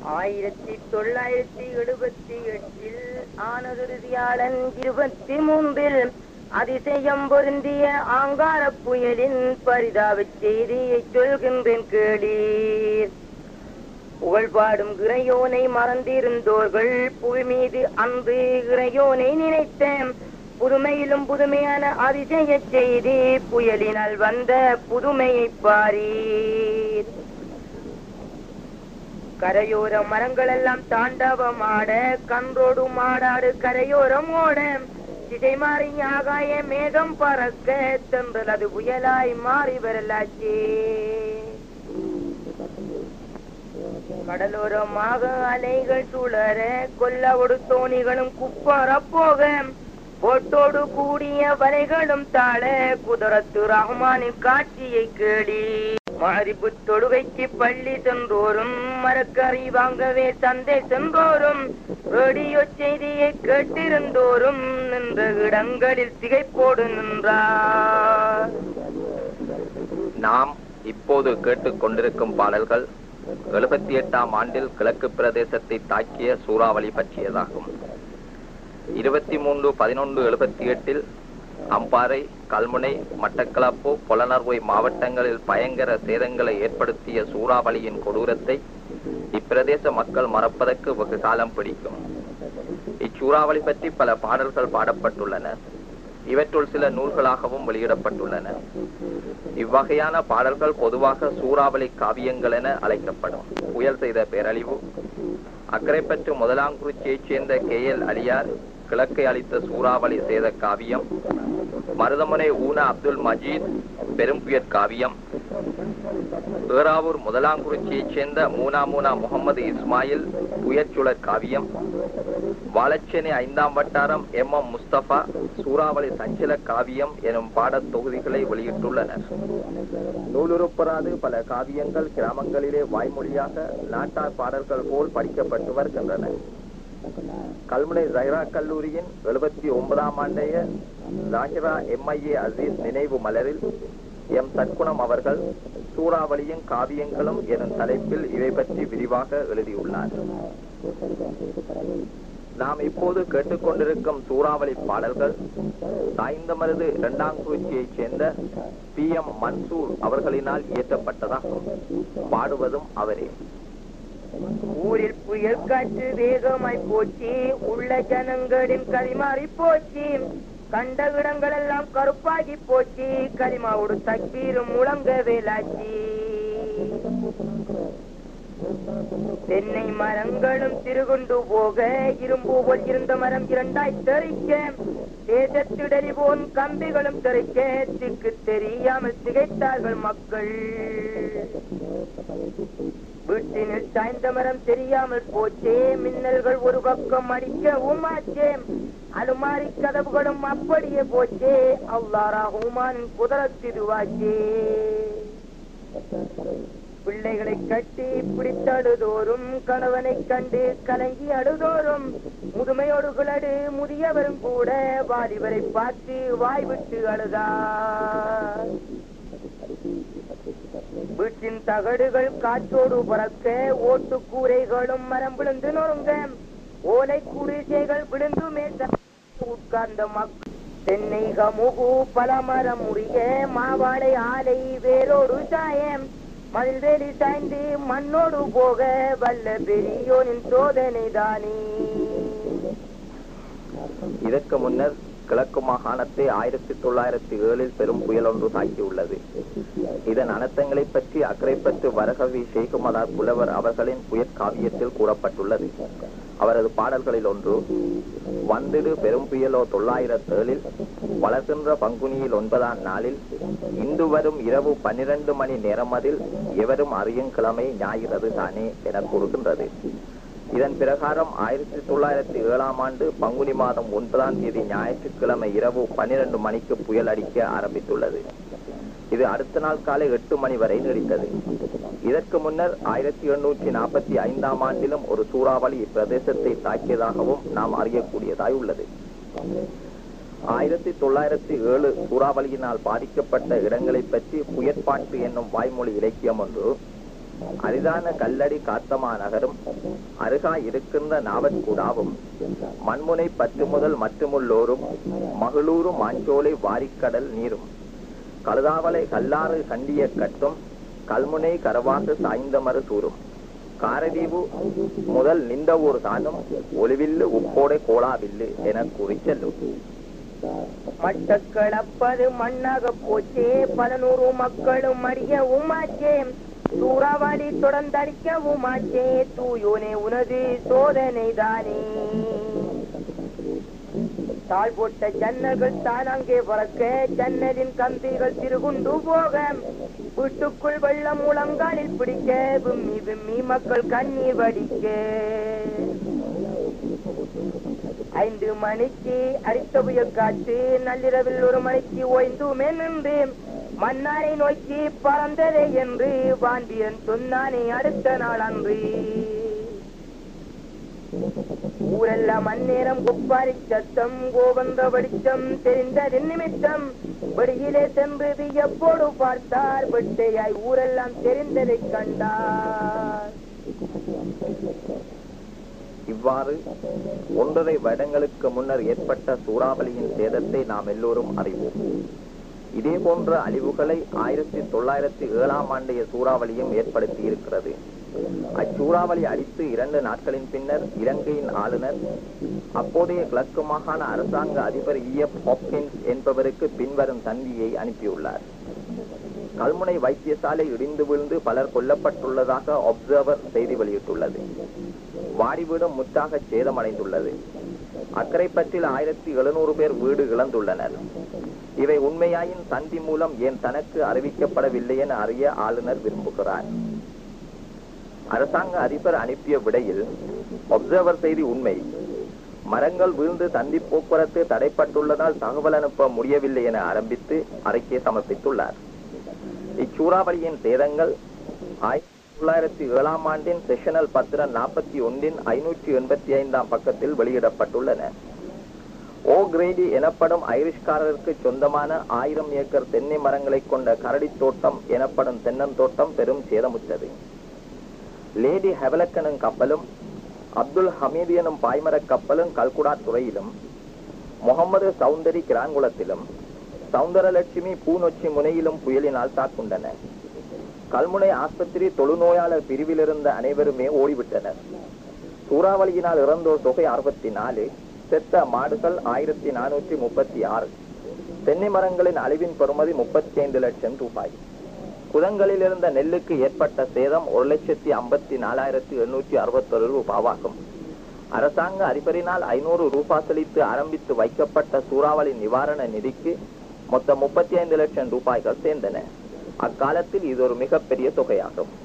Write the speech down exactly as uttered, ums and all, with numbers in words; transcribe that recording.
ஆயிரத்தி தொள்ளாயிரத்தி எழுபத்தி எட்டில் ஆனதுறுதியாளன் இருபத்தி மூன்றில் அதிசயம் பொருந்திய ஆங்கார புயலின் பரிதாப செய்தியை சொல்கின்றேன் கேளீர். புகழ்பாடும் இறையோனை மறந்திருந்தோர்கள் புவி மீது அன்று இறையோனை நினைத்தேன். புதுமையிலும் புதுமையான அதிசய செய்தி புயலினால் வந்த புதுமையை பாரீர். கரையோர மரங்கள் எல்லாம் தாண்டவமாட கன்றோடு மாடாடு கரையோரம் ஓட திசை மாறி ஆகாய மேகம் பறக்க தென்றல் அது புயலாய் மாறி வரலாச்சே. கடலோரமாக அலைகள் சுழற கொல்லவோடு தோணிகளும் குப்பார போக போட்டோடு கூடிய வலைகளும் தாழ குதிரத்து ரஹ்மானின் காட்சியை கேளி. மாரிப்பு தொழுகைக்கு பள்ளி சென்றோரும் மரக்கறி வாங்கவே சந்தை சென்றோரும் ரேடியோ செய்தியை கேட்டிருந்தோரும் நின்ற இடங்களில் திகைப்போடு நின்றார். நாம் இப்போது கேட்டுக் கொண்டிருக்கும் பாடல்கள் எழுபத்தி எட்டாம் ஆண்டில் கிழக்கு பிரதேசத்தை தாக்கிய சூறாவளி பற்றியதாகும். இருபத்தி மூன்று பதினொன்று எழுபத்தி எட்டில் அம்பாறை, கல்முனை, மட்டக்களப்பு, பொலனறுவை மாவட்டங்களில் பயங்கர சேதங்களை ஏற்படுத்திய சூறாவளியின் கொடூரத்தை இப்பிரதேச மக்கள் மறப்பதற்கு வெகு காலம் பிடிக்கும். இச்சூறாவளி பற்றி பல பாடல்கள் பாடப்பட்டுள்ளன. இவற்றுள் சில நூல்களாகவும் வெளியிடப்பட்டுள்ளன. இவ்வகையான பாடல்கள் பொதுவாக சூறாவளி காவியங்கள் என அழைக்கப்படும். புயல் செய்த பேரழிவு அக்கரைப்பற்று முதலாங்குறிச்சியைச் சேர்ந்த கே எல் அலியார் கிழக்கை அளித்த சூறாவளி சேத காவியம், மருதமுனை ஊனா அப்துல் மஜீத் பெரும்புயற் காவியம், ஏறாவூர் முதலாங்குறிச்சியைச் சேர்ந்த மூனா மூனா முகமது இஸ்மாயில் புயற்சுழற் காவியம், வாழச்சேனை ஐந்தாம் வட்டாரம் எம் எம் முஸ்தபா சூறாவளி சஞ்சல காவியம் எனும் பாடத் தொகுதிகளை வெளியிட்டுள்ளனர். நூலுறுப்பராது பல காவியங்கள் கிராமங்களிலே வாய்மொழியாக நாட்டார் பாடல்கள் போல் படிக்கப்பட்டு வருகின்றன. கல்முனை ஜஹ்ரா கல்லூரியின் எழுபத்தி ஒன்பதாம் ஆண்டைய Zahira M I A Azeez நினைவு மலரில் எம் சற்குணம் அவர்கள் சூறாவளியும் காவியங்களும் எனும் தலைப்பில் இவை பற்றி விரிவாக எழுதியுள்ளார். நாம் இப்போது கேட்டுக்கொண்டிருக்கும் சூறாவளி பாடல்கள் சாய்ந்தமருது இரண்டாம் குறிச்சியைச் சேர்ந்த பி எம் மன்சூர் அவர்களினால் இயற்றப்பட்டதாகும். பாடுவதும் அவரே. ஊரில் புயல் காற்று வேகமாய் போச்சு, உள்ள ஜனங்களின் கரிமாறி போச்சு, கண்ட இடங்கள் எல்லாம் கருப்பாகி போச்சு, கரிமாவோடு தக்கீரும் முழங்க வேலாச்சு. தென்னை மரங்களும் திருகொண்டு போக இரும்பு போல் இருந்த மரம் இரண்டாய் தெரிக்க, தேசத்திடறி போன் கம்பிகளும் தெரிக்க, திக்கு தெரியாமல் திகைத்தார்கள் மக்கள். வீட்டினில் சாய்ந்த மரம் தெரியாமல் போச்சே, மின்னல்கள் ஒரு பக்கம் அடிக்கவும் ஆச்சே, அலுமாரி கதவுகளும் அப்படியே போச்சே, அல்லாஹ் ரஹ்மானின் குதிரத்திருவாச்சே. பிள்ளைகளை கட்டி பிடித்தடுதோறும் கணவனை கண்டு கலங்கி அழுதோறும் முதுமையோடு குளடு முதியவரும் கூட வாலிபரை பார்த்து வாய் விட்டு அழுதார். வீட்டின் தகடுகள் காற்றோடு பறக்க, ஓட்டு கூரைகளும் மரம் விழுந்து நொறுங்க, ஓலை குடிசைகள் விழுந்துமே உட்கார்ந்த மக்கள். தென்னை கமுகு பலமரம் முறிய, மாவாழை ஆலை வேரோடு சாயம், மல்வேலி சாய்ந்து மண்ணோடு போக வல்ல பெரியோனின் சோதனை தானே. இதற்கு முன்னர் கிழக்கு மாகாணத்தை ஆயிரத்தி தொள்ளாயிரத்தி ஏழில் பெரும் புயல் ஒன்று தாக்கியுள்ளது. இதன் அனர்த்தங்களை பற்றி அக்கரைப்பற்று வரகவி ஷேகுமதார் புலவர் அவர்களின் புயற்காவியத்தில் கூறப்பட்டுள்ளது. அவரது பாடல்களில் ஒன்று, வந்திடு பெரும் புயலோ தொள்ளாயிரத்தி ஏழில் வளர்கின்ற பங்குனியில் ஒன்பதாம் நாளில் இன்று வரும் இரவு பன்னிரண்டு மணி நேரம் அதில் எவரும் அறியும் கிழமை ஞாயிறது தானே என கூறுகின்றது. இதன் பிரகாரம் ஆயிரத்தி தொள்ளாயிரத்தி ஏழாம் ஆண்டு பங்குனி மாதம் ஒன்பதாம் தேதி ஞாயிற்றுக்கிழமை இரவு பன்னிரண்டு மணிக்கு புயல் அடிக்க ஆரம்பித்துள்ளது. இது அடுத்த நாள் காலை எட்டு மணி வரை நீடித்தது. இதற்கு முன்னர் ஆயிரத்தி எண்ணூற்றி நாற்பத்தி ஐந்தாம் ஆண்டிலும் ஒரு சூறாவளி இப்பிரதேசத்தை தாக்கியதாகவும் நாம் அறியக்கூடியதாய் உள்ளது. ஆயிரத்தி தொள்ளாயிரத்தி ஏழு சூறாவளியினால் பாதிக்கப்பட்ட இடங்களை பற்றி புயற்பாட்டு என்னும் வாய்மொழி இலக்கியம் ஒன்று அரிதான கல்லடி காத்தமா நகரும் அருகாய் இருக்கின்ற நாவற்குடாவும் மண்முனை பத்து முதல் மற்றுமுள்ளோரும் மகளூரும் மாஞ்சோலை வாரிக்கடல் நீரும் கழுதாவளை கல்லாறு கண்டிய கட்டும் கல்முனை கரவாசு சாய்ந்தமறு சூரும் காரதீவு முதல் நின்ற ஊர் தானும் ஒளிவில்லு உப்போடை கோளாவில்லு என கூறி செல்லும். மட்டக்களப்பது மண்ணாக போச்சே, பதினூறு மக்களும் அடிய உமாச்சே, சூறாவளி தொடர்ந்தடிக்க உமாச்சே, தூயோனே உனது சோதனை தானே. தாழ் போட்ட ஜன்னல்கள் தான் அங்கே பறக்க, ஜன்னலின் கம்பிகள் திருகுண்டு போக, வீட்டுக்குள் வெள்ளம் முழங்காலில் பிடிக்க, விம்மி விம்மி மக்கள் கண்ணீர் வடிக்க. ஐந்து மணிக்கு அடித்த புயல் காற்று நள்ளிரவில் ஒரு மணிக்கு ஓய்ந்துமே நின்று மன்னாரை நோக்கி பறந்ததே என்று வாண்டியன் சொன்னானே அடுத்த நாள் அன்று. ஊரெல்லாம் அந்நேரம் குப்பாரி சத்தம் கோபந்த வடிச்சம் தெரிந்ததின் நிமித்தம் வெளியிலே சென்று வியப்போடு பார்த்தார். வெட்டையாய் ஊரெல்லாம் தெரிந்ததை கண்டார். இவ்வாறு ஒன்றரை வருடங்களுக்கு முன்னர் ஏற்பட்ட சூறாவளியின் சேதத்தை நாம் எல்லோரும் அறிவோம். இதே போன்ற அழிவுகளை ஆயிரத்தி தொள்ளாயிரத்தி ஏழாம் ஆண்டைய சூறாவளியும் ஏற்படுத்தி இருக்கிறது. அச்சூறாவளி அடித்து இரண்டு நாட்களின் பின்னர் இலங்கையின் ஆளுநர் அப்போதைய கிழக்கு மாகாண அரசாங்க அதிபர் இ எப் ஹாப்கின்ஸ் என்பவருக்கு பின்வரும் தந்தியை அனுப்பியுள்ளார். கல்முனை வைத்தியசாலை இடிந்து விழுந்து பலர் கொல்லப்பட்டுள்ளதாக ஒப்சர்வர் செய்தி வெளியிட்டுள்ளது. வாடி வீடும் முற்றாக சேதமடைந்துள்ளது. அக்கரைப்பற்றில் ஆயிரத்தி எழுநூறு பேர் வீடு இழந்துள்ளனர். இவை உண்மையாயின் தந்தி மூலம் ஏன் தனக்கு அறிவிக்கப்படவில்லை என அறிய ஆளுநர் விரும்புகிறார். அரசாங்க அதிபர் அனுப்பிய விடையில் ஒப்சர்வர் செய்தி உண்மை, மரங்கள் வீழ்ந்து தந்தி போக்குவரத்து தடைப்பட்டுள்ளதால் தகவல் அனுப்ப முடியவில்லை என ஆரம்பித்து அறிக்கை சமர்ப்பித்துள்ளார். இச்சூறாவளியின் சேதங்கள் ஆயிரத்தி தொள்ளாயிரத்தி ஏழாம் ஆண்டின் செஷனல் பத்திரம் நாற்பத்தி ஒன்றின் ஐநூற்றி எண்பத்தி ஐந்தாம் பக்கத்தில் வெளியிடப்பட்டுள்ளன. ஓ கிரேடி எனப்படும் ஐரிஷ்காரருக்கு சொந்தமான ஆயிரம் ஏக்கர் தென்னை மரங்களை கொண்ட கரடி தோட்டம் எனப்படும் தென்னந்தோட்டம் பெரும் சேதமுற்றது. லேடி ஹெவலக் எனும் கப்பலும் அப்துல் ஹமீது எனும் பாய்மர கப்பலும் கல்குடா துறையிலும், முகமது சௌந்தரி கிராங்குளத்திலும், சௌந்தரலட்சுமி பூநொச்சி முனையிலும் புயலினால் தாக்குண்டன. கல்முனை ஆஸ்பத்திரி தொழுநோயாளர் பிரிவில் இருந்த அனைவருமே ஓடிவிட்டனர். சூறாவளியினால் இறந்தோர் தொகை அறுபத்தி நாலு, செத்த மாடுகள் ஆயிரத்தி நானூற்றி முப்பத்தி ஆறு. தென்னை மரங்களின் அழிவின் பெறுமதி முப்பத்தி ஐந்து லட்சம் ரூபாய். குதங்களில் இருந்த நெல்லுக்கு ஏற்பட்ட சேதம் ஒரு லட்சத்தி ஐம்பத்தி நாலாயிரத்தி எண்ணூற்றி அறுபத்தி ஒரு ரூபாவாகும். அரசாங்க அதிபரினால் ஐநூறு ரூபாய் செலுத்தி ஆரம்பித்து வைக்கப்பட்ட சூறாவளி நிவாரண நிதிக்கு மொத்தம் முப்பத்தி ஐந்து லட்சம் ரூபாய்கள் சேர்ந்தன. அக்காலத்தில் இது ஒரு மிகப்பெரிய தொகையாகும்.